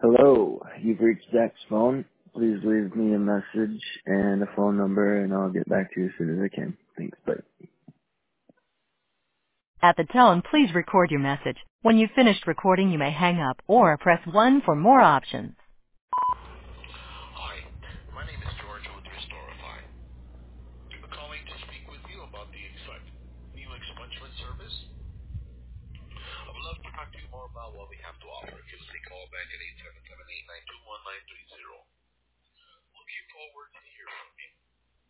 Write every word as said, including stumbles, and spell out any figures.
Hello, you've reached Zach's phone. Please leave me a message and a phone number, and I'll get back to you as soon as I can. Thanks, bye. At the tone, please record your message. When you've finished recording, you may hang up or press one for more options. Hi, my name is George with Restorify. I'm calling to speak with you about the Expect new expungement service. I would love to talk to you more about what we have to offer. Give us a call back at eight seven seven, eight nine two, one nine three zero. Looking forward to hearing